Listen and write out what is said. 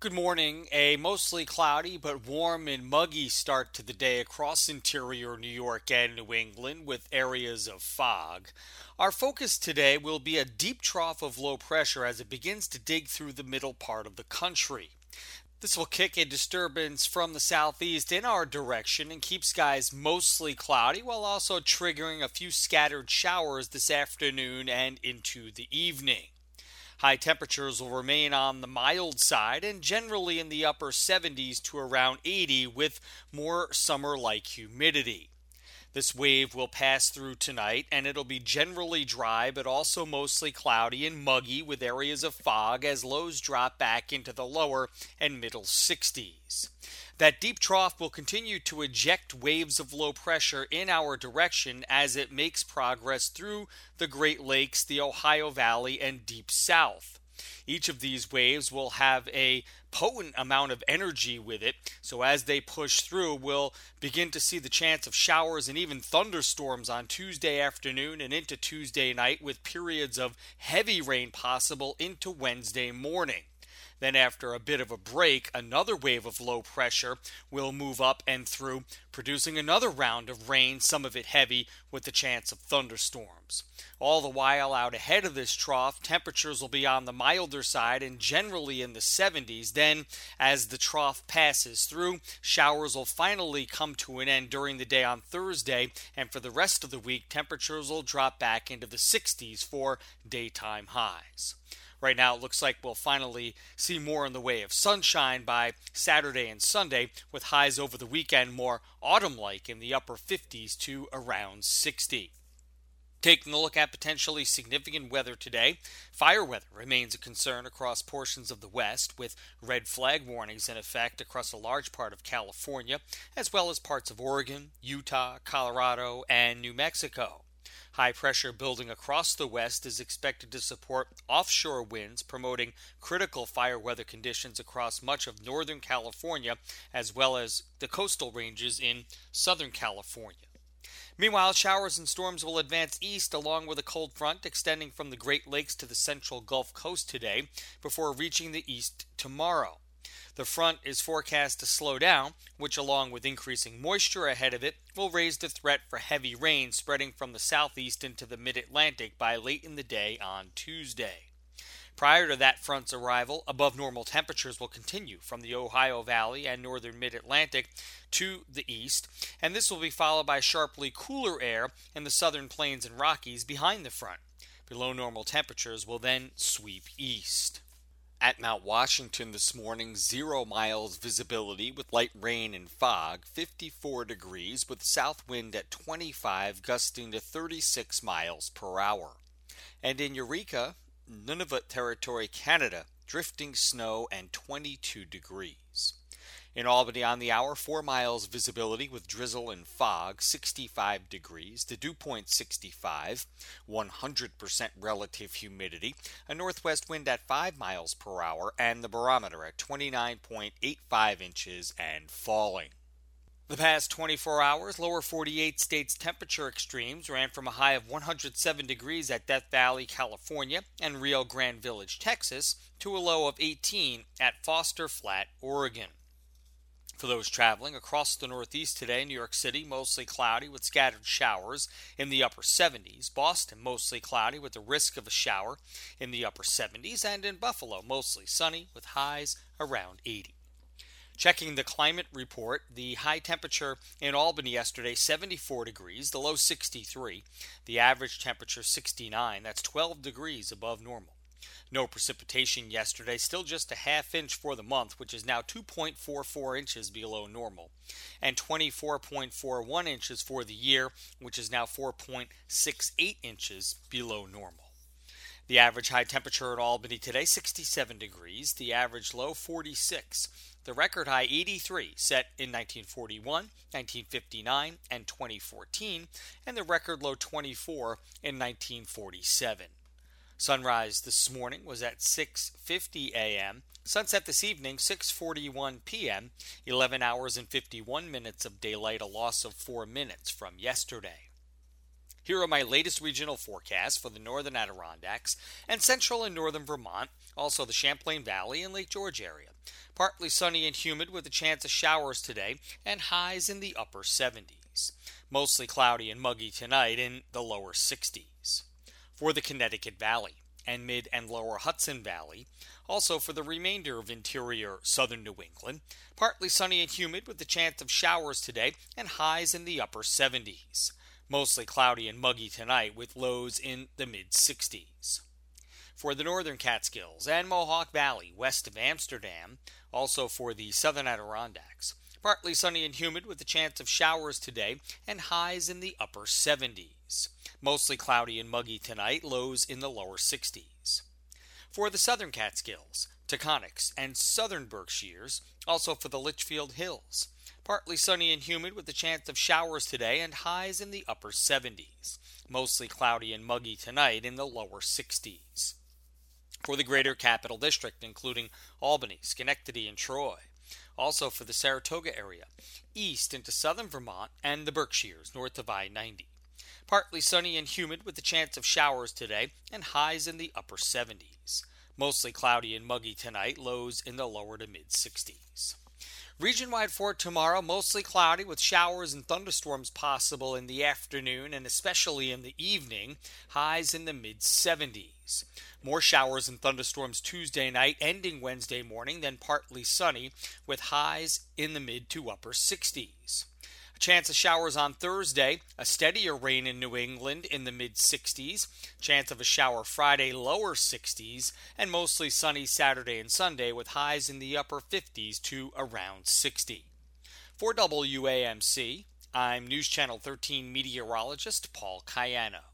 Good morning. A mostly cloudy but warm and muggy start to the day across interior New York and New England with areas of fog. Our focus today will be a deep trough of low pressure as it begins to dig through the middle part of the country. This will kick a disturbance from the southeast in our direction and keep skies mostly cloudy while also triggering a few scattered showers this afternoon and into the evening. High temperatures will remain on the mild side and generally in the upper 70s to around 80 with more summer-like humidity. This wave will pass through tonight and it'll be generally dry but also mostly cloudy and muggy with areas of fog as lows drop back into the lower and middle 60s. That deep trough will continue to eject waves of low pressure in our direction as it makes progress through the Great Lakes, the Ohio Valley, and deep south. Each of these waves will have a potent amount of energy with it, so as they push through, we'll begin to see the chance of showers and even thunderstorms on Tuesday afternoon and into Tuesday night, with periods of heavy rain possible into Wednesday morning. Then after a bit of a break, another wave of low pressure will move up and through, producing another round of rain, some of it heavy, with the chance of thunderstorms. All the while out ahead of this trough, temperatures will be on the milder side and generally in the 70s. Then, as the trough passes through, showers will finally come to an end during the day on Thursday, and for the rest of the week, temperatures will drop back into the 60s for daytime highs. Right now, it looks like we'll finally see more in the way of sunshine by Saturday and Sunday, with highs over the weekend more autumn-like in the upper 50s to around 60. Taking a look at potentially significant weather today, fire weather remains a concern across portions of the West, with red flag warnings in effect across a large part of California, as well as parts of Oregon, Utah, Colorado, and New Mexico. High pressure building across the west is expected to support offshore winds, promoting critical fire weather conditions across much of Northern California, as well as the coastal ranges in Southern California. Meanwhile, showers and storms will advance east along with a cold front extending from the Great Lakes to the central Gulf Coast today before reaching the east tomorrow. The front is forecast to slow down, which along with increasing moisture ahead of it will raise the threat for heavy rain spreading from the southeast into the mid-Atlantic by late in the day on Tuesday. Prior to that front's arrival, above normal temperatures will continue from the Ohio Valley and northern mid-Atlantic to the east, and this will be followed by sharply cooler air in the southern plains and Rockies behind the front. Below normal temperatures will then sweep east. At Mount Washington this morning, 0 miles visibility with light rain and fog, 54 degrees with south wind at 25, gusting to 36 miles per hour. And in Eureka, Nunavut Territory, Canada, drifting snow and 22 degrees. In Albany on the hour, 4 miles visibility with drizzle and fog, 65 degrees, the dew point 65, 100% relative humidity, a northwest wind at 5 miles per hour, and the barometer at 29.85 inches and falling. The past 24 hours, lower 48 states' temperature extremes ran from a high of 107 degrees at Death Valley, California, and Rio Grande Village, Texas, to a low of 18 at Foster Flat, Oregon. For those traveling across the Northeast today, New York City mostly cloudy with scattered showers in the upper 70s. Boston mostly cloudy with the risk of a shower in the upper 70s. And in Buffalo mostly sunny with highs around 80. Checking the climate report, the high temperature in Albany yesterday, 74 degrees, the low 63. The average temperature 69, that's 12 degrees above normal. No precipitation yesterday, still just a half inch for the month, which is now 2.44 inches below normal, and 24.41 inches for the year, which is now 4.68 inches below normal. The average high temperature at Albany today, 67 degrees, the average low 46. The record high 83 set in 1941, 1959, and 2014, and the record low 24 in 1947. Sunrise this morning was at 6:50 a.m. Sunset this evening, 6:41 p.m., 11 hours and 51 minutes of daylight, a loss of 4 minutes from yesterday. Here are my latest regional forecasts for the northern Adirondacks and central and northern Vermont, also the Champlain Valley and Lake George area. Partly sunny and humid with a chance of showers today and highs in the upper 70s. Mostly cloudy and muggy tonight in the lower 60s. For the Connecticut Valley and mid and lower Hudson Valley, also for the remainder of interior southern New England, partly sunny and humid with a chance of showers today and highs in the upper 70s. Mostly cloudy and muggy tonight with lows in the mid-60s. For the northern Catskills and Mohawk Valley west of Amsterdam, also for the southern Adirondacks, partly sunny and humid with a chance of showers today and highs in the upper 70s. Mostly cloudy and muggy tonight, lows in the lower 60s. For the southern Catskills, Taconics, and southern Berkshires, also for the Litchfield Hills, partly sunny and humid with a chance of showers today and highs in the upper 70s. Mostly cloudy and muggy tonight in the lower 60s. For the greater Capital District, including Albany, Schenectady, and Troy. Also for the Saratoga area, east into southern Vermont and the Berkshires, north of I-90. Partly sunny and humid with a chance of showers today and highs in the upper 70s. Mostly cloudy and muggy tonight, lows in the lower to mid-60s. Region-wide for tomorrow, mostly cloudy with showers and thunderstorms possible in the afternoon and especially in the evening, highs in the mid-70s. More showers and thunderstorms Tuesday night, ending Wednesday morning, then partly sunny with highs in the mid to upper 60s. A chance of showers on Thursday, a steadier rain in New England in the mid-60s, chance of a shower Friday, lower 60s, and mostly sunny Saturday and Sunday with highs in the upper 50s to around 60. For WAMC, I'm News Channel 13 meteorologist Paul Cayano.